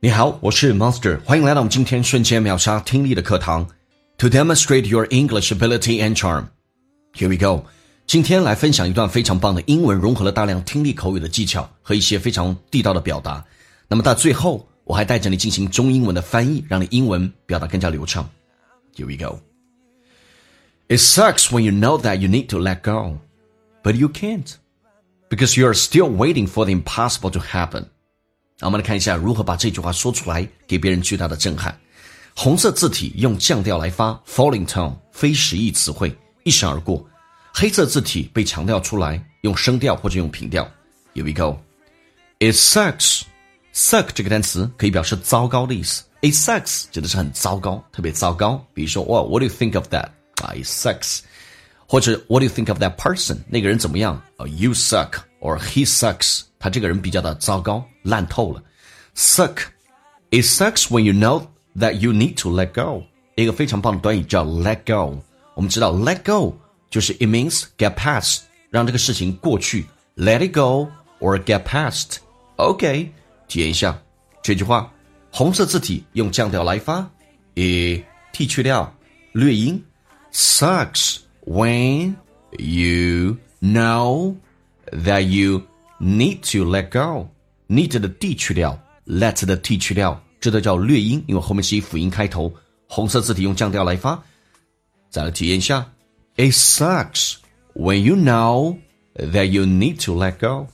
你好，我是 Monster， 欢迎来到我们今天瞬间秒杀听力的课堂 To demonstrate your English ability and charm. Here we go. 今天来分享一段非常棒的英文，融合了大量听力口语的技巧和一些非常地道的表达。那么到最后，我还带着你进行中英文的翻译，让你英文表达更加流畅。Here we go. It sucks when you know that you need to let go, but you can't, because you are still waiting for the impossible to happen.我们来看一下如何把这句话说出来，给别人巨大的震撼。红色字体用降调来发 falling tone 非实义词汇一闪而过，黑色字体被强调出来，用声调或者用平调。 Here we go. It sucks. Suck 这个单词可以表示糟糕的意思。 It sucks 指的是很糟糕，特别糟糕。比如说 what do you think of that? It sucks. 或者 what do you think of that person? 那个人怎么样？ You suck or he sucks.他这个人比较的糟糕，烂透了。Suck. It sucks when you know that you need to let go. 一个非常棒的短语叫 let go. 我们知道 let go 就是 it means get past, 让这个事情过去。Let it go or get past. OK, 体验一下这句话。红色字体用降调来发，剔去掉略音。Sucks when you know that you need to let go. Need 的 d 去掉 let 的 t 去掉，这都叫略音，因为后面是以辅音开头。红色字体用降调来发。再来体验一下。It sucks when you know that you need to let go.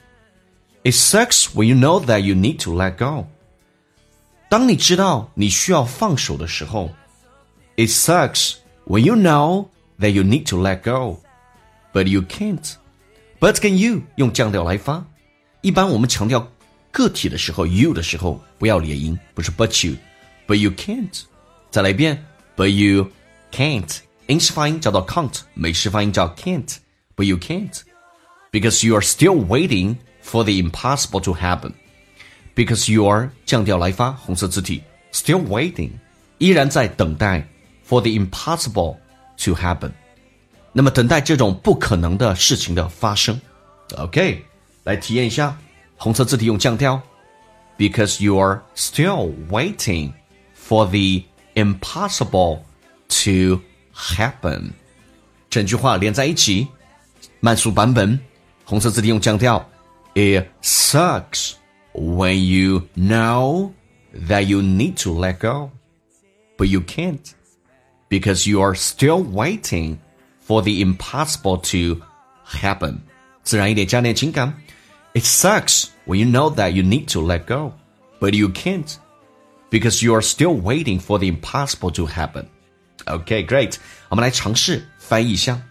It sucks when you know that you need to let go. 当你知道你需要放手的时候， It sucks when you know that you need to let go, but you can't.But 跟 you 用降调来发，一般我们强调个体的时候 you 的时候不要连音，不是 but you, but you can't。 再来一遍 but you can't， 英式发音叫做 can't， 美式发音叫 can't， but you can't because you are still waiting for the impossible to happen. Because you are 降调来发，红色字体 still waiting， 依然在等待 for the impossible to happen，那么等待这种不可能的事情的发生。 OK， 来体验一下红色字体用降调。 Because you are still waiting for the impossible to happen。 整句话连在一起，慢速版本，红色字体用降调。 It sucks when you know that you need to let go, but you can't, because you are still waiting for the impossible to happen. 自然一点，加点情感。 It sucks when you know that you need to let go, but you can't, because you are still waiting for the impossible to happen. Okay, great. 我们来尝试翻译一下。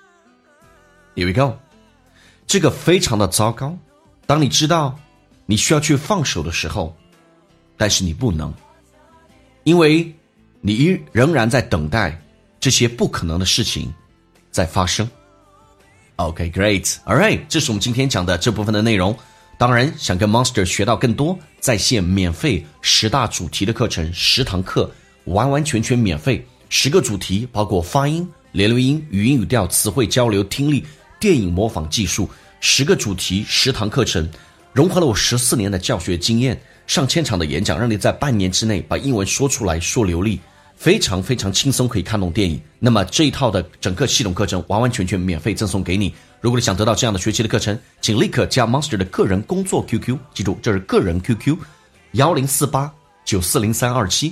Here we go. 这个非常的糟糕，当你知道你需要去放手的时候，但是你不能，因为你仍然在等待这些不可能的事情在发生。 OK, great. Alright, 这是我们今天讲的这部分的内容。当然想跟 Monster 学到更多，在线免费10大主题的课程，10堂课完完全全免费，10个主题包括发音、联络音、语音语调、词汇交流、听力、电影模仿技术，10个主题10堂课程，融合了我14年的教学经验，上千场的演讲，让你在半年之内把英文说出来，说流利，非常非常轻松，可以看懂电影。那么这一套的整个系统课程完完全全免费赠送给你。如果你想得到这样的学习的课程，请立刻加 Monster 的个人工作 QQ， 记住这是个人 QQ 1048940327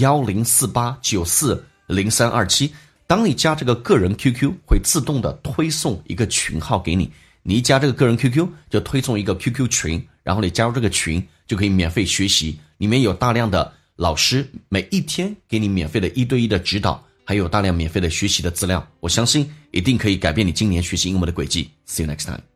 1048940327。当你加这个个人 QQ 会自动的推送一个群号给你，你一加这个个人 QQ 就推送一个 QQ 群，然后你加入这个群就可以免费学习，里面有大量的老师每一天给你免费的1对1的指导，还有大量免费的学习的资料，我相信一定可以改变你今年学习英文的轨迹。See you next time.